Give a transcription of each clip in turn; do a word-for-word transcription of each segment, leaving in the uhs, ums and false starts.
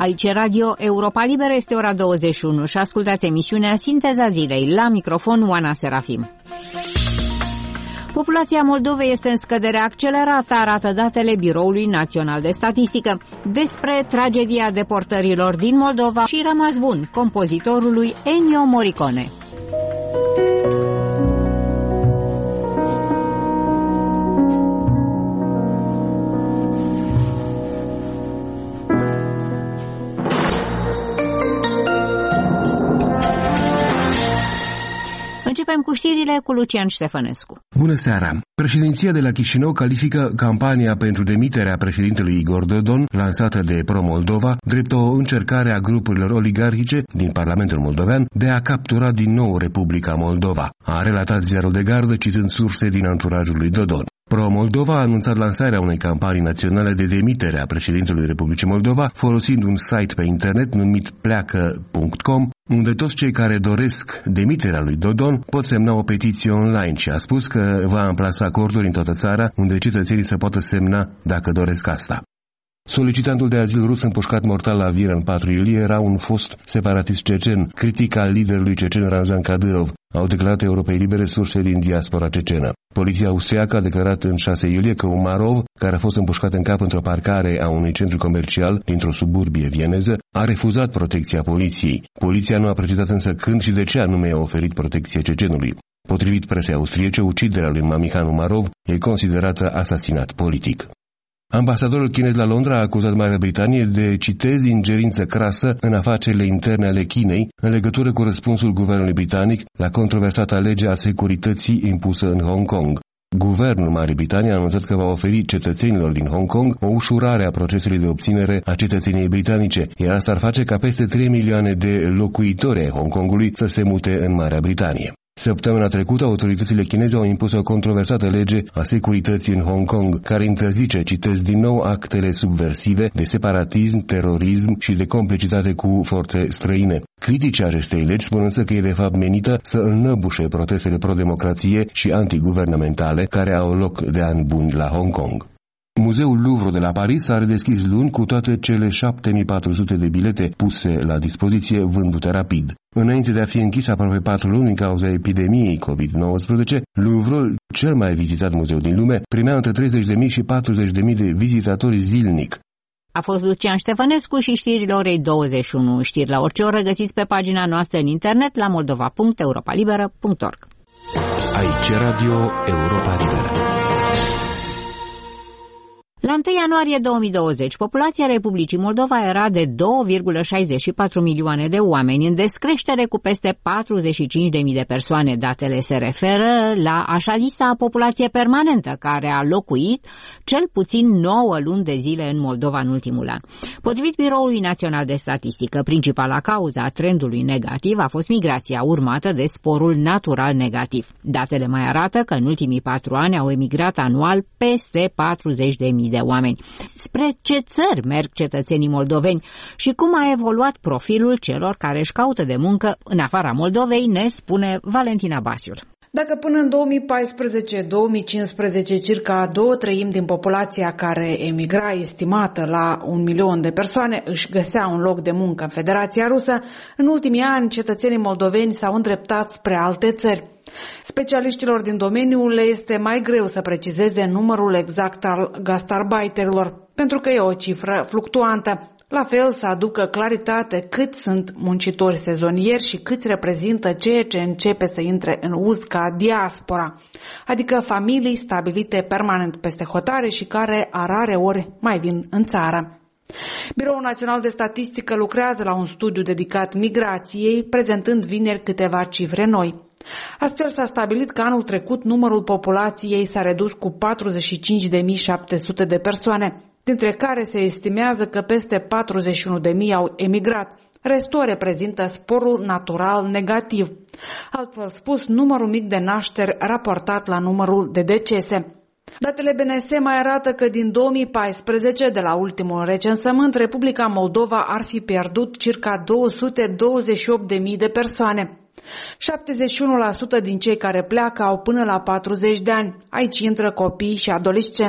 Aici Radio Europa Liberă, este ora douăzeci și unu și ascultați emisiunea Sinteza Zilei. La microfon Oana Serafim. Populația Moldovei este în scădere accelerată, arată datele Biroului Național de Statistică. Despre tragedia deportărilor din Moldova și rămas bun compozitorului Ennio Morricone. Începem cu știrile cu Lucian Ștefănescu. Bună seara! Președinția de la Chișinău califică campania pentru demiterea președintelui Igor Dodon, lansată de Pro-Moldova, drept o încercare a grupurilor oligarhice din Parlamentul Moldovean de a captura din nou Republica Moldova, a relatat Ziarul de Gardă citând surse din anturajul lui Dodon. Pro-Moldova a anunțat lansarea unei campanii naționale de demitere a președintelui Republicii Moldova, folosind un site pe internet numit pleacă punct com, unde toți cei care doresc demiterea lui Dodon pot semna o petiție online și a spus că va amplasa acorduri în toată țara unde cetățenii se poată semna dacă doresc asta. Solicitantul de azil rus împușcat mortal la Vir în patru iulie era un fost separatist cecen, critic al liderului cecen Ramzan Kadyrov, au declarat Europei Libere surse din diaspora cecenă. Poliția austriacă a declarat în șase iulie că Umarov, care a fost împușcat în cap într-o parcare a unui centru comercial dintr-o suburbie vieneză, a refuzat protecția poliției. Poliția nu a precizat însă când și de ce anume a oferit protecție cecenului. Potrivit presei austriece, uciderea lui Mamihan Umarov e considerată asasinat politic. Ambasadorul chinez la Londra a acuzat Marea Britanie de, citez, ingerință crasă în afacerile interne ale Chinei în legătură cu răspunsul guvernului britanic la controversata lege a securității impusă în Hong Kong. Guvernul Marii Britanii a anunțat că va oferi cetățenilor din Hong Kong o ușurare a procesului de obținere a cetățeniei britanice, iar asta ar face ca peste trei milioane de locuitori ai Hong Kongului să se mute în Marea Britanie. Săptămâna trecută, autoritățile chineze au impus o controversată lege a securității în Hong Kong, care interzice, citez din nou, actele subversive de separatism, terorism și de complicitate cu forțe străine. Criticii acestei legi spun însă că e de fapt menită să înăbușe protestele pro-democrație și antiguvernamentale care au loc de ani buni la Hong Kong. Muzeul Louvre de la Paris a redeschis luni cu toate cele șapte mii patru sute de bilete puse la dispoziție vândute rapid. Înainte de a fi închis aproape patru luni din cauza epidemiei covid nouăsprezece, Louvre, cel mai vizitat muzeu din lume, primea între treizeci de mii și patruzeci de mii de vizitatori zilnic. A fost Lucian Ștefănescu și știrile orei douăzeci și unu. Știri la orice oră găsiți pe pagina noastră în internet la moldova punct europa liberă punct org. Aici Radio Europa Liberă. La întâi ianuarie două mii douăzeci, populația Republicii Moldova era de doi virgulă șaizeci și patru milioane de oameni, în descreștere cu peste patruzeci și cinci de mii de persoane. Datele se referă la așa zisa populație permanentă, care a locuit cel puțin nouă luni de zile în Moldova în ultimul an. Potrivit Biroului Național de Statistică, principala cauză a trendului negativ a fost migrația, urmată de sporul natural negativ. Datele mai arată că în ultimii patru ani au emigrat anual peste patruzeci de mii de oameni. Spre ce țări merg cetățenii moldoveni și cum a evoluat profilul celor care își caută de muncă în afara Moldovei, ne spune Valentina Basiul. Dacă până în două mii paisprezece două mii cincisprezece circa două treimi din populația care emigra, estimată la un milion de persoane, își găsea un loc de muncă în Federația Rusă, în ultimii ani cetățenii moldoveni s-au îndreptat spre alte țări. Specialiștilor din domeniu le este mai greu să precizeze numărul exact al gastarbeiterilor, pentru că e o cifră fluctuantă. La fel să aducă claritate cât sunt muncitori sezonieri și câți reprezintă ceea ce începe să intre în uz ca diaspora, adică familii stabilite permanent peste hotare și care a rare ori mai vin în țară. Biroul Național de Statistică lucrează la un studiu dedicat migrației, prezentând vineri câteva cifre noi. Astfel s-a stabilit că anul trecut numărul populației s-a redus cu patruzeci și cinci de mii șapte sute de persoane, dintre care se estimează că peste patruzeci și unu de mii au emigrat. Restul reprezintă sporul natural negativ. Altfel spus, numărul mic de nașteri raportat la numărul de decese. Datele B N S mai arată că din două mii paisprezece, de la ultimul recensământ, Republica Moldova ar fi pierdut circa două sute douăzeci și opt de mii de persoane. șaptezeci și unu la sută din cei care pleacă au până la patruzeci de ani. Aici intră copii și adolescenți.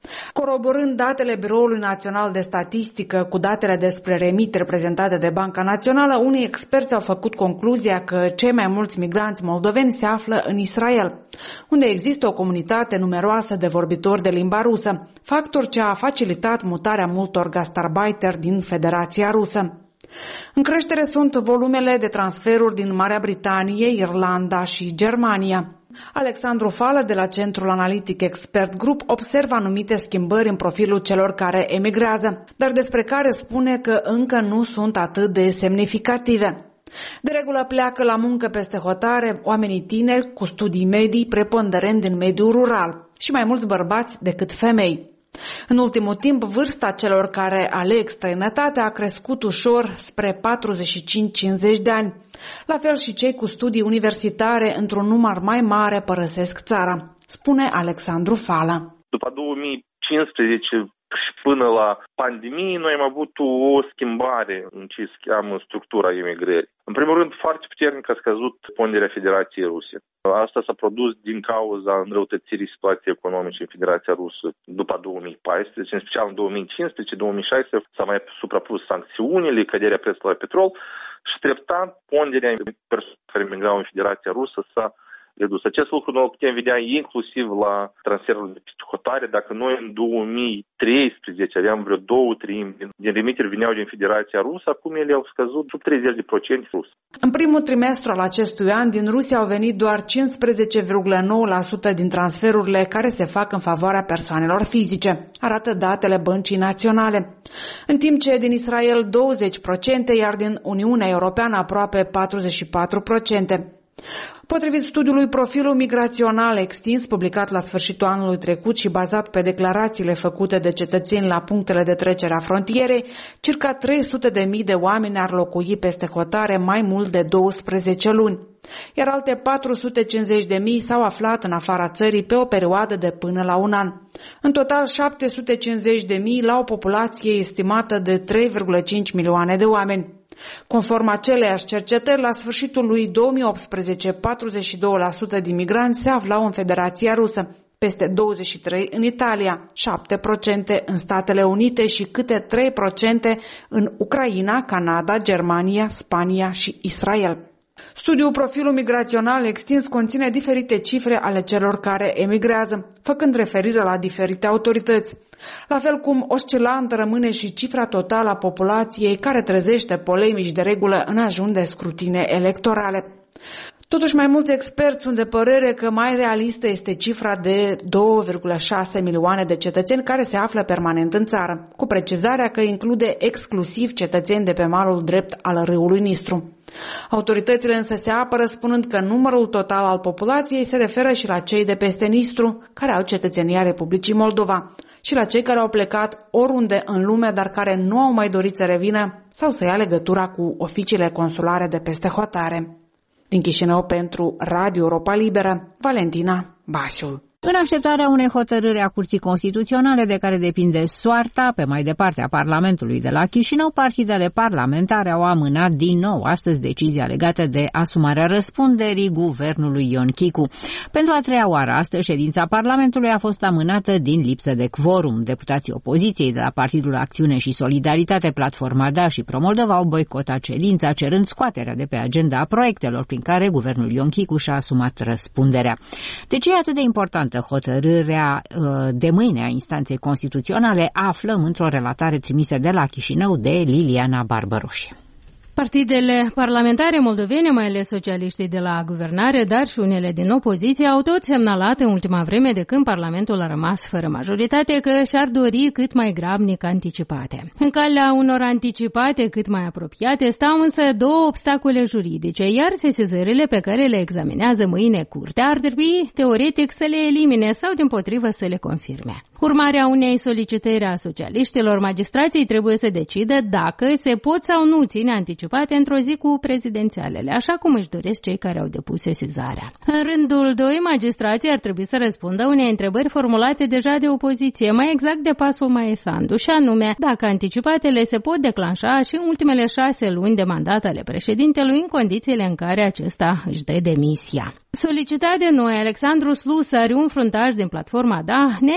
Coroborând datele Biroului Național de Statistică cu datele despre remiteri prezentate de Banca Națională, unii experți au făcut concluzia că cei mai mulți migranți moldoveni se află în Israel, unde există o comunitate numeroasă de vorbitori de limba rusă, factor ce a facilitat mutarea multor gastarbeiter din Federația Rusă. În creștere sunt volumele de transferuri din Marea Britanie, Irlanda și Germania. Alexandru Fală de la Centrul Analitic Expert Group observă anumite schimbări în profilul celor care emigrează, dar despre care spune că încă nu sunt atât de semnificative. De regulă pleacă la muncă peste hotare oamenii tineri cu studii medii, preponderent din mediul rural, și mai mulți bărbați decât femei. În ultimul timp, vârsta celor care aleg străinătatea a crescut ușor spre patruzeci și cinci cincizeci de ani. La fel și cei cu studii universitare într-un număr mai mare părăsesc țara, spune Alexandru Fală. După două mii cincisprezece și până la pandemie, noi am avut o schimbare în ce se cheamă structura emigrării. În primul rând, foarte puternic a scăzut ponderea Federației Ruse. Asta s-a produs din cauza înrăutățirii situației economice în Federația Rusă după două mii paisprezece, în special în două mii cincisprezece două mii șaisprezece s-a mai suprapus sancțiunile, căderea prețului la petrol și treptat ponderea persoanelor care emigrau în Federația Rusă s-a redus. Acest lucru noi putem vedea inclusiv la transferul de peste hotare. Dacă noi în două mii treisprezece aveam vreo două treimi din, din remiteri veneau din Federația Rusă, acum ele au scăzut sub treizeci de procente rus. În primul trimestru al acestui an, din Rusia au venit doar cincisprezece virgulă nouă la sută din transferurile care se fac în favoarea persoanelor fizice, arată datele Băncii Naționale. În timp ce din Israel douăzeci la sută, iar din Uniunea Europeană aproape patruzeci și patru la sută. Potrivit studiului Profilul migrațional extins, publicat la sfârșitul anului trecut și bazat pe declarațiile făcute de cetățeni la punctele de trecere a frontierei, circa trei sute de mii de oameni ar locui peste hotare mai mult de douăsprezece luni, iar alte patru sute cincizeci de mii s-au aflat în afara țării pe o perioadă de până la un an. În total, șapte sute cincizeci de mii la o populație estimată de trei virgulă cinci milioane de oameni. Conform aceleiași cercetări, la sfârșitul lui două mii optsprezece, patruzeci și doi la sută din migranți se aflau în Federația Rusă, peste douăzeci și trei la sută în Italia, șapte la sută în Statele Unite și câte trei la sută în Ucraina, Canada, Germania, Spania și Israel. Studiul Profilul migrațional extins conține diferite cifre ale celor care emigrează, făcând referire la diferite autorități. La fel cum oscilantă rămâne și cifra totală a populației care trezește polemici de regulă în ajun de scrutine electorale. Totuși, mai mulți experți sunt de părere că mai realistă este cifra de două virgulă șase milioane de cetățeni care se află permanent în țară, cu precizarea că include exclusiv cetățeni de pe malul drept al râului Nistru. Autoritățile însă se apără spunând că numărul total al populației se referă și la cei de peste Nistru, care au cetățenia Republicii Moldova, și la cei care au plecat oriunde în lume, dar care nu au mai dorit să revină sau să ia legătura cu oficiile consulare de peste hotare. Din Chișinău pentru Radio Europa Liberă, Valentina Basiul. În așteptarea unei hotărâri a Curții Constituționale de care depinde soarta, pe mai departe a Parlamentului de la Chișinău, partidele parlamentare au amânat din nou astăzi decizia legată de asumarea răspunderii guvernului Ion Chicu. Pentru a treia oară astăzi, ședința Parlamentului a fost amânată din lipsă de quorum. Deputații opoziției de la Partidul Acțiune și Solidaritate, Platforma Da și Pro-Moldova au boicotat ședința, cerând scoaterea de pe agenda a proiectelor prin care guvernul Ion Chicu și-a asumat răspunderea. De ce e atât de importantă hotărârea de mâine a instanței constituționale, aflăm într-o relatare trimisă de la Chișinău de Liliana Barbăroșie. Partidele parlamentare moldovene, mai ales socialiștii de la guvernare, dar și unele din opoziție, au tot semnalat în ultima vreme, de când Parlamentul a rămas fără majoritate, că și-ar dori cât mai grabnic anticipate. În calea unor anticipate cât mai apropiate stau însă două obstacole juridice, iar sesizările pe care le examinează mâine curtea ar trebui teoretic să le elimine sau dimpotrivă să le confirme. Urmarea unei solicitări a socialiștilor, magistrații trebuie să decidă dacă se pot sau nu ține anticipate într-o zi cu prezidențialele, așa cum își doresc cei care au depus sesizarea. În rândul doi, magistrații ar trebui să răspundă unei întrebări formulate deja de opoziție, mai exact de Pasul Maesandu, și anume dacă anticipatele se pot declanșa și în ultimele șase luni de mandat ale președintelui, în condițiile în care acesta își dă demisia. Solicitat de noi, Alexandru Slusari, un fruntaș din Platforma Da, ne-a explicat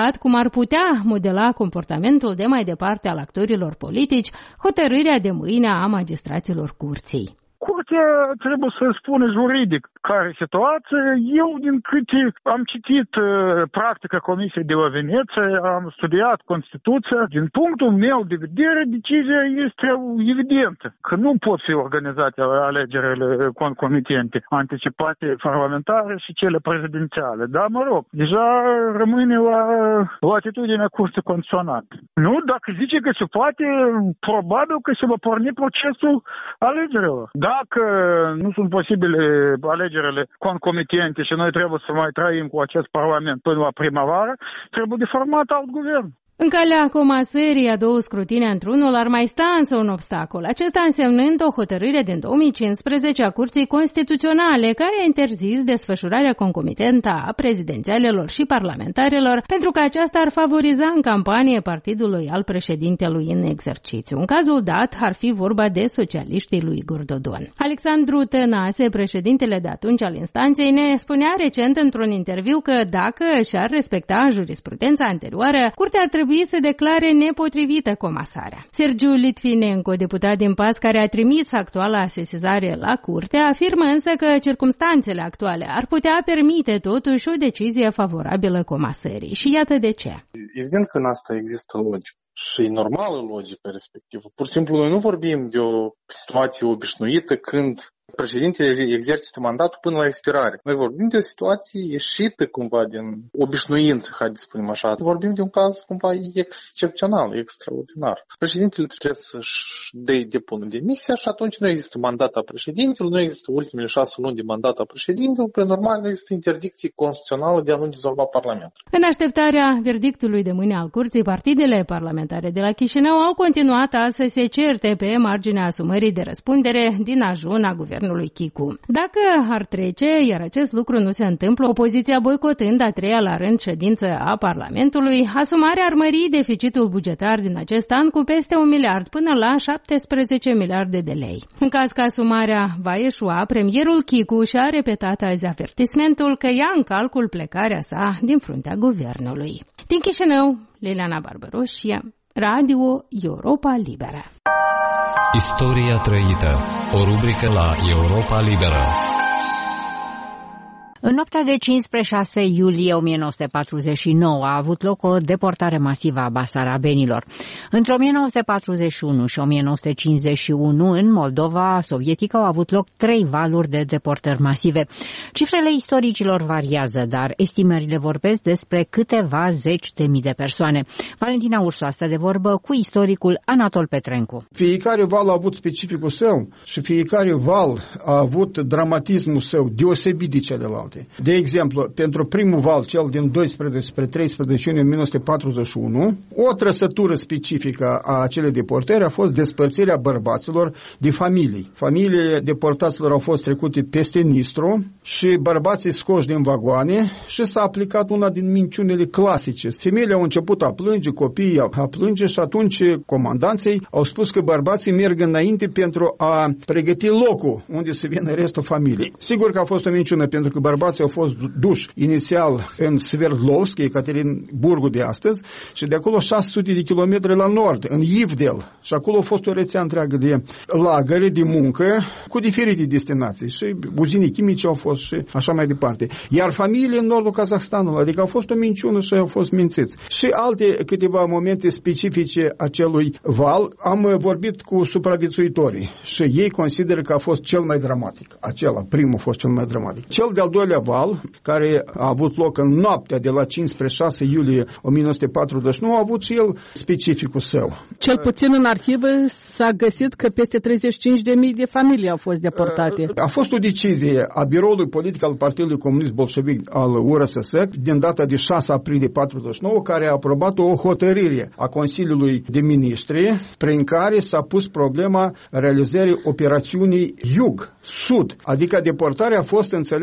explicat cum ar putea modela comportamentul de mai departe al actorilor politici hotărârea de mâine a magistraților curții. Curtea trebuie să spună juridic care e situația. Eu, din câte am citit uh, practica Comisiei de la Veneția, am studiat Constituția, din punctul meu de vedere, decizia este evidentă, că nu pot fi organizate alegerile concomitente, anticipate parlamentare și cele prezidențiale. Dar, mă rog, deja rămâne la latitudinea Curții Constituționale. Nu, dacă zice că se poate, probabil că se va porni procesul alegerilor. Dacă nu sunt posibile alegerile concomitente și noi trebuie să mai trăim cu acest parlament până la primăvară, trebuie de format alt guvern. În calea comasării a două scrutine într-unul ar mai sta însă un obstacol, acesta însemnând o hotărâre din două mii cincisprezece a Curții Constituționale care a interzis desfășurarea concomitentă a prezidențialelor și parlamentarelor pentru că aceasta ar favoriza în campanie partidului al președintelui în exercițiu. În cazul dat ar fi vorba de socialiștii lui Igor Dodon. Alexandru Tănase, președintele de atunci al instanței, ne spunea recent într-un interviu că dacă și-ar respecta jurisprudența anterioară, Curtea ar trebui să declare nepotrivită comasarea. Sergiu Litvinenko, deputat din P A S care a trimis actuala sesizare la curte, afirmă însă că circumstanțele actuale ar putea permite totuși o decizie favorabilă comasării. Și iată de ce. Evident că în asta există logică. Și e normală logica respectivă. Pur și simplu noi nu vorbim de o situație obișnuită când președintele exercită mandatul până la expirare. Noi vorbim de o situație ieșită cumva din obișnuință, hai să spunem așa. Vorbim de un caz cumva excepțional, extraordinar. Președintele trebuie să-și depună demisia și atunci nu există mandat a președintelui, nu există ultimele șase luni de mandat a președintelui, prin urmare nu există interdicție constituțională de a nu dizolva Parlamentul. În așteptarea verdictului de mâine al curții, partidele parlamentare de la Chișinău au continuat a să se certe pe marginea asumării de răspundere din ajun a guvernului Chicu. Dacă ar trece, iar acest lucru nu se întâmplă, opoziția boicotând a treia la rând ședință a Parlamentului, asumarea ar mări deficitul bugetar din acest an cu peste un miliard până la șaptesprezece miliarde de lei. În caz că asumarea va eșua, premierul Chicu și-a repetat azi avertismentul că ia în calcul plecarea sa din fruntea guvernului. Din Chișinău, Liliana Barbaroșie, Radio Europa Liberă. Istoria trăită, o rubrică la Europa Liberă. În noaptea de cinci spre șase iulie o mie nouă sute patruzeci și nouă a avut loc o deportare masivă a basarabenilor. Între o mie nouă sute patruzeci și unu și o mie nouă sute cincizeci și unu, în Moldova sovietică, au avut loc trei valuri de deportări masive. Cifrele istoricilor variază, dar estimările vorbesc despre câteva zeci de mii de persoane. Valentina Ursu stă de vorbă cu istoricul Anatol Petrencu. Fiecare val a avut specificul său și fiecare val a avut dramatismul său deosebit de celălalt. De exemplu, pentru primul val, cel din doisprezece spre treisprezece iunie o mie nouă sute patruzeci și unu, o trăsătură specifică a acelei deportări a fost despărțirea bărbaților de familii. Familiile deportaților au fost trecute peste Nistru și bărbații scoși din vagoane și s-a aplicat una din minciunile clasice. Femeile au început a plânge, copiii a plânge și atunci comandanții au spus că bărbații merg înainte pentru a pregăti locul unde să vină restul familiei. Sigur că a fost o minciună pentru că bărbații au fost duși inițial în Sverdlovsk, Ekaterinburgul de astăzi, și de acolo șase sute de kilometri la nord, în Ivdel. Și acolo a fost o rețea întreagă de lagăre, de muncă, cu diferite destinații. Și uzine chimice au fost și așa mai departe. Iar familiile în nordul Kazahstanului, adică a fost o minciună și au fost mințiți. Și alte câteva momente specifice acelui val, am vorbit cu supraviețuitorii și ei consideră că a fost cel mai dramatic. Acela, primul a fost cel mai dramatic. Cel de-al doilea val, care a avut loc în noaptea de la cinci spre șase iulie o mie nouă sute patruzeci și nouă, a avut și el specificul său. Cel puțin în arhivă s-a găsit că peste treizeci și cinci de mii de familii au fost deportate. A fost o decizie a biroului politic al Partidului Comunist Bolșevic al U R S S din data de șase aprilie patruzeci și nouă, care a aprobat o hotărâre a Consiliului de Ministri prin care s-a pus problema realizării operațiunii Jug, Sud, adică deportarea a fost înțeleasă de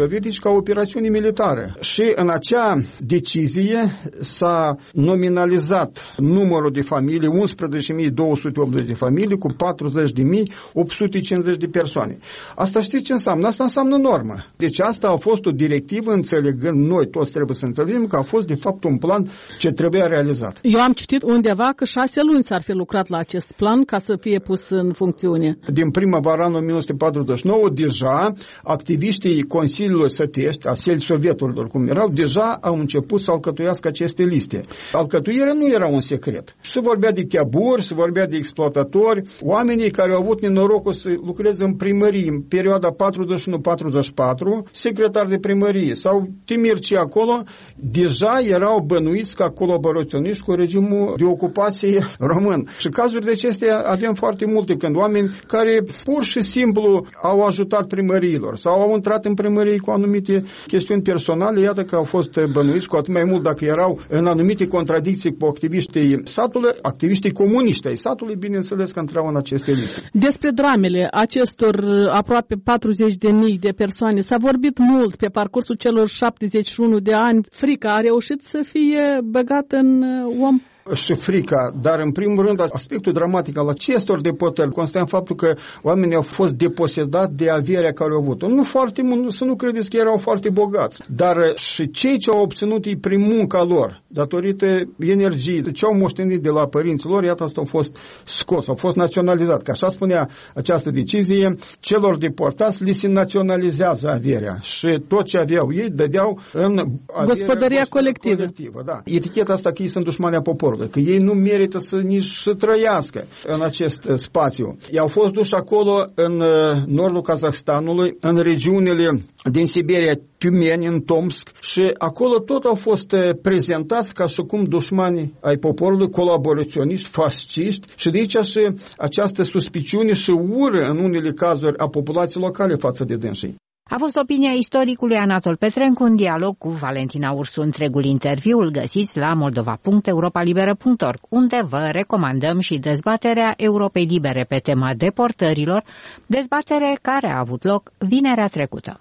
dovediți ca operațiuni militare. Și în acea decizie s-a nominalizat numărul de familii, unsprezece mii două sute optzeci de familii cu patruzeci de mii opt sute cincizeci de persoane. Asta știți ce înseamnă? Asta înseamnă normă. Deci asta a fost o directivă, înțelegând noi toți trebuie să înțelegem că a fost de fapt un plan ce trebuia realizat. Eu am citit undeva că șase luni s-ar fi lucrat la acest plan ca să fie pus în funcțiune. Din primăvara anului o mie nouă sute patruzeci și nouă, deja activiștii Consiliului Sătești, a Sel Sovieturilor, cum erau, deja au început să alcătuiască aceste liste. Alcătuirea nu era un secret. Se vorbea de chiaburi, se vorbea de exploatatori, oamenii care au avut nenorocul să lucreze în primărie în perioada patruzeci și unu patruzeci și patru, secretari de primărie sau timircii acolo, deja erau bănuiți ca colaboraționiști cu regimul de ocupație român. Și cazuri de acestea avem foarte multe, când oameni care pur și simplu au ajutat primăriilor sau au intrat în primărie cu anumite chestiuni personale, iată că au fost bănuiți, cu atât mai mult dacă erau în anumite contradicții cu activiștii satului, activiștii comuniști ai satului, bineînțeles că intrau în aceste liste. Despre dramele acestor aproape patruzeci de mii de persoane s-a vorbit mult pe parcursul celor șaptezeci și unu de ani. Frica a reușit să fie băgată în om? Și frica, dar în primul rând aspectul dramatic al acestor deportări constă în faptul că oamenii au fost deposedați de averea care au avut-o. Nu foarte mult, să nu credeți că erau foarte bogați, dar și cei ce au obținut ei prin munca lor, datorită energiei, ce au moștenit de la părinții lor, iată asta au fost scos, au fost naționalizat. Că așa spunea această decizie, celor deportați li se naționalizează averea și tot ce aveau ei dădeau în gospodăria colectivă. colectivă da. Eticheta asta că ei sunt dușmanii poporului, că ei nu merită să nici să trăiască în acest spațiu. Ei au fost duși acolo în nordul Kazahstanului, în regiunile din Siberia, Tiumeni, în Tomsk, și acolo tot au fost prezentați ca și cum dușmani ai poporului, colaboraționiști, fasciști, și de aici și această suspiciune și ură în unele cazuri a populației locale față de dânsii. A fost opinia istoricului Anatol Petrencu în dialog cu Valentina Ursu. Întregul interviu îl găsiți la moldova punct europa liberă punct org, unde vă recomandăm și dezbaterea Europei Libere pe tema deportărilor, dezbatere care a avut loc vinerea trecută.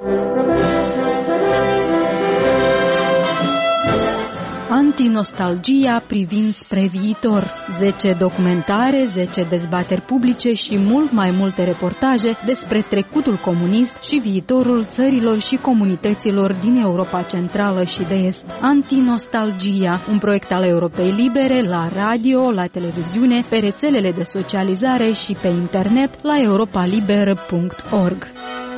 Antinostalgia privind spre viitor. zece documentare, zece dezbateri publice și mult mai multe reportaje despre trecutul comunist și viitorul țărilor și comunităților din Europa Centrală și de Est. Antinostalgia, un proiect al Europei Libere la radio, la televiziune, pe rețelele de socializare și pe internet la europa liberă punct org.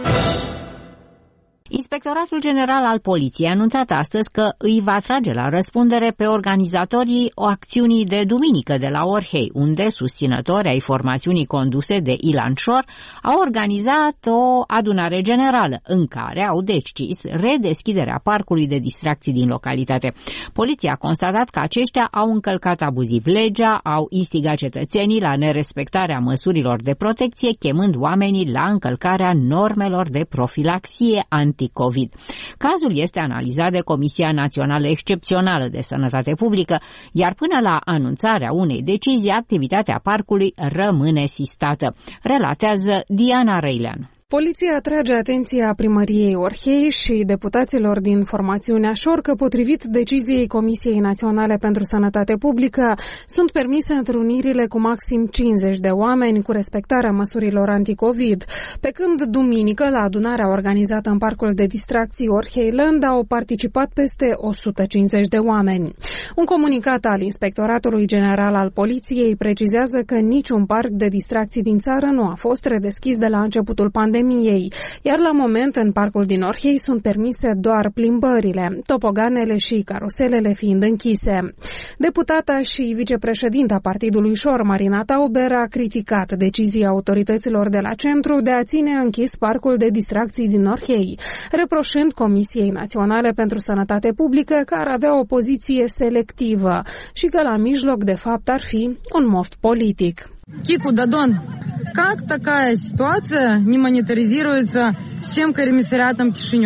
Inspectoratul General al Poliției a anunțat astăzi că îi va trage la răspundere pe organizatorii acțiunii de duminică de la Orhei, unde susținători ai formațiunii conduse de Ilan Șor au organizat o adunare generală în care au decis redeschiderea parcului de distracții din localitate. Poliția a constatat că aceștia au încălcat abuziv legea, au instigat cetățenii la nerespectarea măsurilor de protecție, chemând oamenii la încălcarea normelor de profilaxie anti-COVID. Cazul este analizat de Comisia Națională Excepțională de Sănătate Publică, iar până la anunțarea unei decizii, activitatea parcului rămâne sistată, relatează Diana Răilean. Poliția atrage atenția primăriei Orhei și deputaților din formațiunea Șor că, potrivit deciziei Comisiei Naționale pentru Sănătate Publică, sunt permise întrunirile cu maxim cincizeci de oameni cu respectarea măsurilor anticovid, pe când duminică, la adunarea organizată în parcul de distracții Orheiland, au participat peste o sută cincizeci de oameni. Un comunicat al Inspectoratului General al Poliției precizează că niciun parc de distracții din țară nu a fost redeschis de la începutul pandemiei. Iar la moment, în parcul din Orhei sunt permise doar plimbările, topoganele și caruselele fiind închise. Deputata și vicepreședinta Partidului Șor, Marina Tauber, a criticat decizia autorităților de la centru de a ține închis parcul de distracții din Orhei, reproșând Comisiei Naționale pentru Sănătate Publică că ar avea o poziție selectivă și că la mijloc, de fapt, ar fi un moft politic. Кику Дадон, как такая ситуация не мониторизируется всем комиссариатом Кишинева?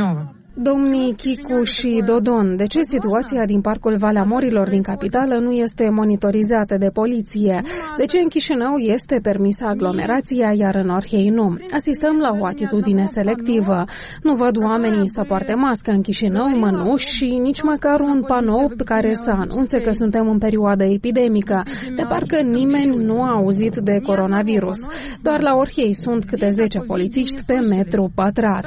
Domnii Chicu și Dodon, de ce situația din Parcul Valea Morilor din capitală nu este monitorizată de poliție? De ce în Chișinău este permisă aglomerația, iar în Orhei nu? Asistăm la o atitudine selectivă. Nu văd oamenii să poarte mască în Chișinău, mănuși și nici măcar un panou pe care să anunțe că suntem în perioadă epidemică. De parcă nimeni nu a auzit de coronavirus. Doar la Orhei sunt câte zece polițiști pe metru pătrat.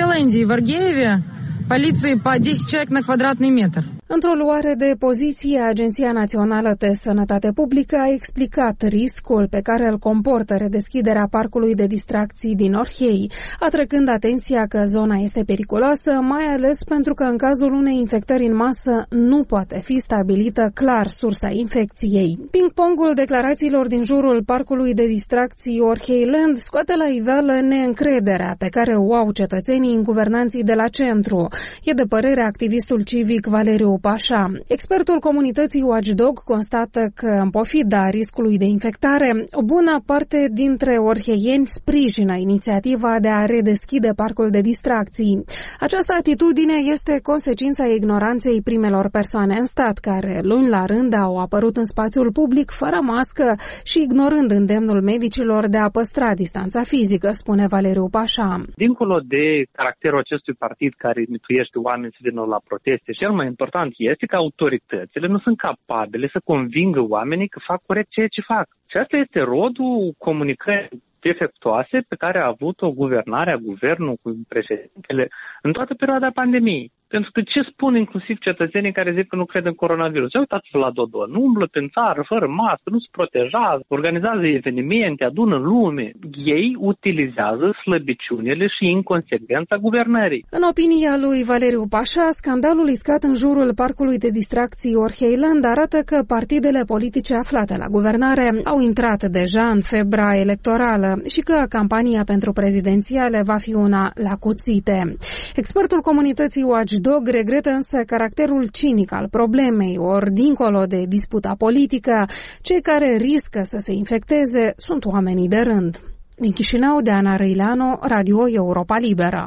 Poliție pe zece человек на квадратный метр. Într-o luare de poziție, Agenția Națională de Sănătate Publică a explicat riscul pe care îl comportă redeschiderea parcului de distracții din Orhei, atrăgând atenția că zona este periculoasă, mai ales pentru că în cazul unei infectări în masă nu poate fi stabilită clar sursa infecției. Ping-pongul declarațiilor din jurul parcului de distracții Orheiland scoate la iveală neîncrederea pe care o au cetățenii în guvernanții de la centru. E de părere activistul civic Valeriu Pașa. Expertul comunității Watchdog constată că, în pofida riscului de infectare, o bună parte dintre orheieni sprijină inițiativa de a redeschide parcul de distracții. Această atitudine este consecința ignoranței primelor persoane în stat, care luni la rând au apărut în spațiul public fără mască și ignorând îndemnul medicilor de a păstra distanța fizică, spune Valeriu Pașa. Dincolo de caracterul acestui partid care mituiește oameni să vină la proteste, cel mai important este că autoritățile nu sunt capabile să convingă oamenii că fac corect ceea ce fac. Și asta este rodul comunicării defectuoase pe care a avut-o guvernarea, guvernul cu președintele în toată perioada pandemiei. Pentru că ce spun inclusiv cetățenii care zic că nu cred în coronavirus? Uitați-vă la Dodon, nu umblă prin țară fără mască, nu se protejează, organizează evenimente, adună lume. Ei utilizează slăbiciunile și inconsecvența guvernării. În opinia lui Valeriu Pașa, scandalul iscat în jurul parcului de distracții Orheiland arată că partidele politice aflate la guvernare au intrat deja în febra electorală și că campania pentru prezidențiale va fi una la cuțite. Expertul comunității Watchdog regretă însă caracterul cinic al problemei, ori dincolo de disputa politică, cei care riscă să se infecteze sunt oamenii de rând. Din Chișinău, Deana Răileanu, Radio Europa Liberă.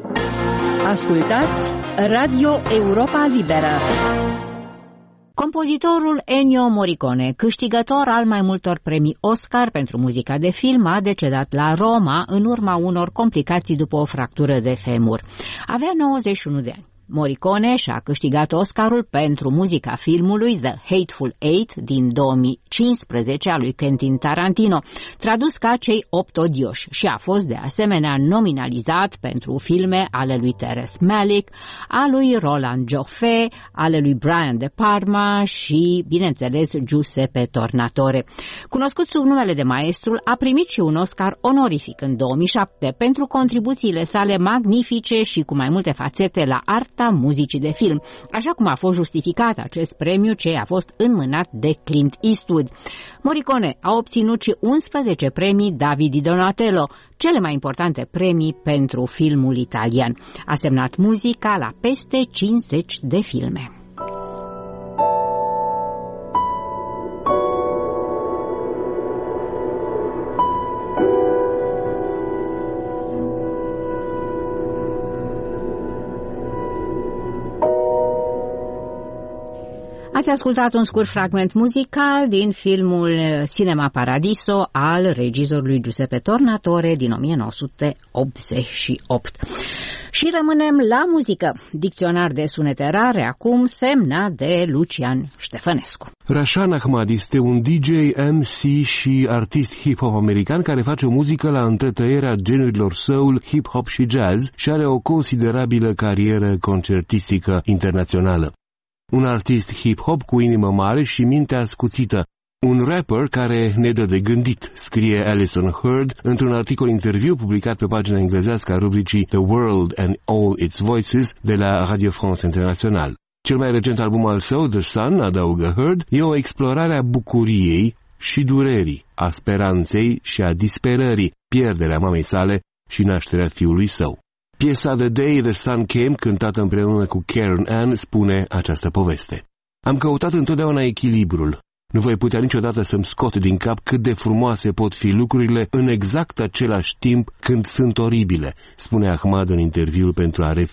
Ascultați Radio Europa Liberă. Compozitorul Ennio Morricone, câștigător al mai multor premii Oscar pentru muzica de film, a decedat la Roma în urma unor complicații după o fractură de femur. Avea nouăzeci și unu de ani. Morricone și-a câștigat Oscarul pentru muzica filmului The Hateful Eight din două mii cincisprezece a lui Quentin Tarantino, tradus ca Cei opt odioși, și a fost de asemenea nominalizat pentru filme ale lui Terrence Malick, a lui Roland Joffé, ale lui Brian De Palma și, bineînțeles, Giuseppe Tornatore. Cunoscut sub numele de maestru, a primit și un Oscar onorific în două mii șapte pentru contribuțiile sale magnifice și cu mai multe fațete la art muzicii de film, așa cum a fost justificat acest premiu ce a fost înmânat de Clint Eastwood. Morricone a obținut și unsprezece premii David di Donatello, cele mai importante premii pentru filmul italian. A semnat muzica la peste cincizeci de filme. Ați ascultat un scurt fragment muzical din filmul Cinema Paradiso al regizorului Giuseppe Tornatore din o mie nouă sute optzeci și opt. Și rămânem la muzică. Dicționar de sunete rare acum, semnat de Lucian Ștefănescu. Rashan Ahmad este un D J, M C și artist hip-hop american care face muzică la întretăierea genurilor soul, hip-hop și jazz și are o considerabilă carieră concertistică internațională. Un artist hip-hop cu inimă mare și minte ascuțită. Un rapper care ne dă de gândit, scrie Alison Hurd într-un articol interviu publicat pe pagina englezească a rubricii The World and All Its Voices de la Radio France International. Cel mai recent album al său, The Sun, adaugă Hurd, e o explorare a bucuriei și durerii, a speranței și a disperării, pierderea mamei sale și nașterea fiului său. Piesa The Day the Sun Came, cântată împreună cu Karen Ann, spune această poveste. Am căutat întotdeauna echilibrul. Nu voi putea niciodată să-mi scot din cap cât de frumoase pot fi lucrurile în exact același timp când sunt oribile, spune Ahmad în interviul pentru A R F I.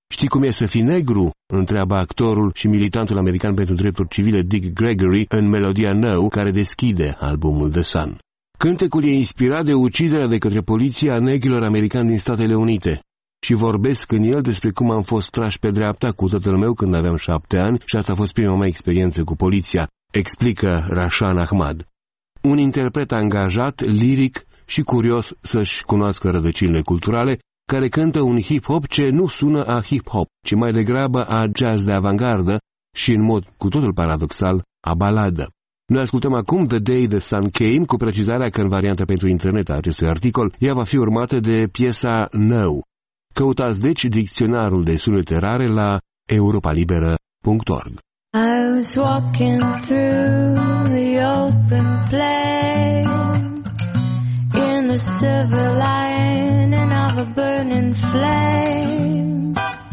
Știi cum e să fii negru?" întreabă actorul și militantul american pentru drepturi civile Dick Gregory în melodia No, care deschide albumul The Sun. Cântecul e inspirat de uciderea de către poliția a negrilor americani din Statele Unite și vorbesc în el despre cum am fost trași pe dreapta cu tatăl meu când aveam șapte ani și asta a fost prima mea experiență cu poliția, explică Rashan Ahmad. Un interpret angajat, liric și curios să-și cunoască rădăcinile culturale, care cântă un hip-hop ce nu sună a hip-hop, ci mai degrabă a jazz de avangardă și, în mod cu totul paradoxal, a baladă. Noi ascultăm acum The Day the Sun Came, cu precizarea că în varianta pentru internet a acestui articol, ea va fi urmată de piesa No. Căutați deci dicționarul de sunete rare la europa liberă punct org. I was walking through the open plain in the silver lining of a burning flame.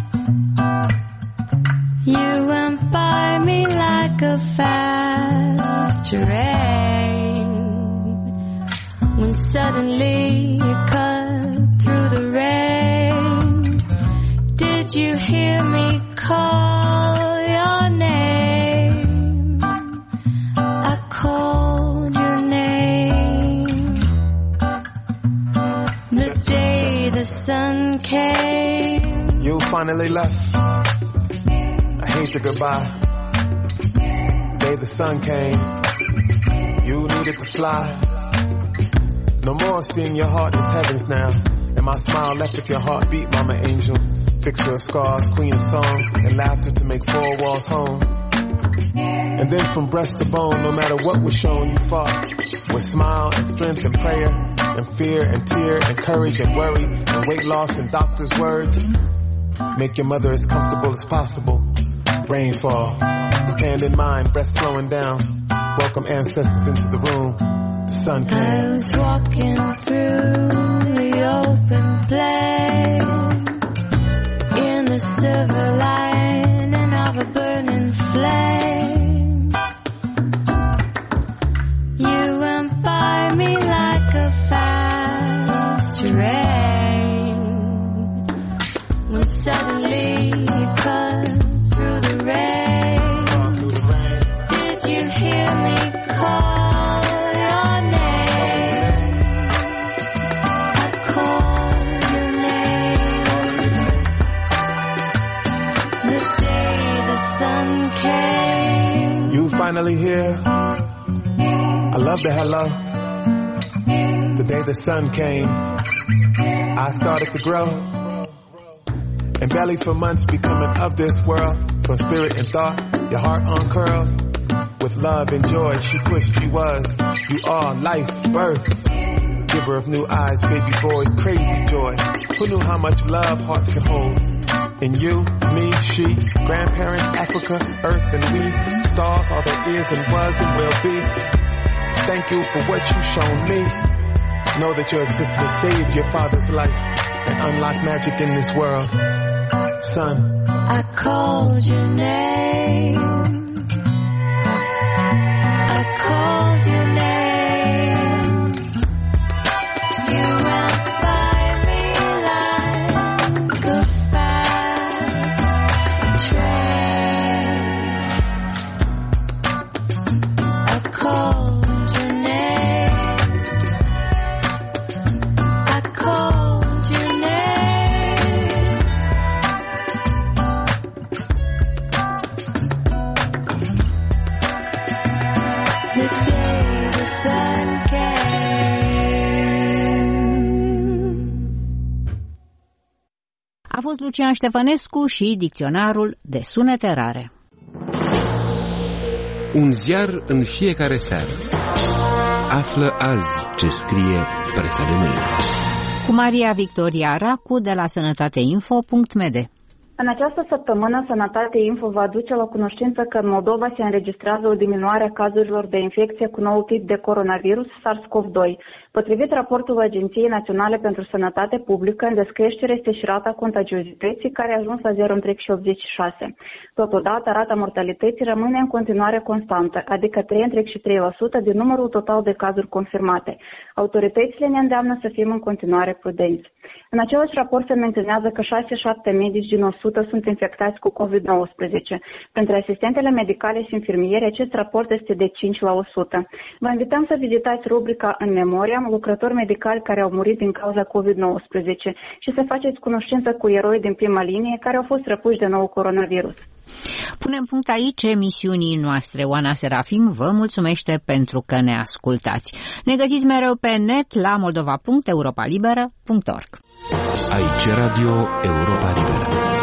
You went by me like a fast train when suddenly you cut through the rain. Did you hear me call your name? I called your name. The day the sun came. You finally left. I hate the goodbye. The day the sun came. You needed to fly. No more seeing your heart as heavens now. And my smile left with your heartbeat, mama angel. Fix your scars, queen of song, and laughter to make four walls home. And then from breast to bone, no matter what was shown, you fought with smile and strength and prayer and fear and tear and courage and worry and weight loss and doctor's words. Make your mother as comfortable as possible. Rainfall, hand in mind, breath slowing down. Welcome ancestors into the room. The sun came. I was walking through the open plain in the silver lining of a burning flame. You went by me like a fast train when suddenly you cut through the rain. Did you hear me call your name? I called your name. The day the sun came. You finally here. I love the hello. The day the sun came, I started to grow. And barely for months becoming of this world. From spirit and thought, your heart uncurled. With love and joy, she pushed, she was. You are life, birth. Giver of new eyes, baby boys, crazy joy. Who knew how much love hearts can hold? In you, me, she, grandparents, Africa, earth and we. Stars, all there is and was and will be. Thank you for what you've shown me. Know that your existence saved your father's life and unlocked magic in this world. Son, I called your name. I called your name. You went by me like a fast train. I called your name. I called your name. The day the sun came. A fost Lucian Ștefănescu și dicționarul de sunete rare. Un ziar în fiecare seară. Află azi ce scrie presa de mâine. Cu Maria Victoria Racu de la sănătateinfo punct m d. În această săptămână, Sănătate Info va aduce la cunoștință că în Moldova se înregistrează o diminuare a cazurilor de infecție cu noul tip de coronavirus SARS-CoV doi. Potrivit raportului Agenției Naționale pentru Sănătate Publică, în descreștere este și rata contagiozității, care a ajuns la zero virgulă optzeci și șase. Totodată, rata mortalității rămâne în continuare constantă, adică trei virgulă trei la sută din numărul total de cazuri confirmate. Autoritățile ne îndeamnă să fim în continuare prudenți. În același raport se menționează că șase șapte medici din o sută sunt infectați cu covid nouăsprezece. Pentru asistentele medicale și infirmiere, acest raport este de cinci la o sută. Vă invităm să vizitați rubrica În memoria, lucrători medicali care au murit din cauza covid nouăsprezece și să faceți cunoștință cu eroi din prima linie care au fost răpuși de nou coronavirus. Punem punct aici emisiunii noastre. Oana Serafim vă mulțumește pentru că ne ascultați. Ne găsiți mereu pe net la moldova punct europa liberă punct org. Aici Radio Europa Liberă.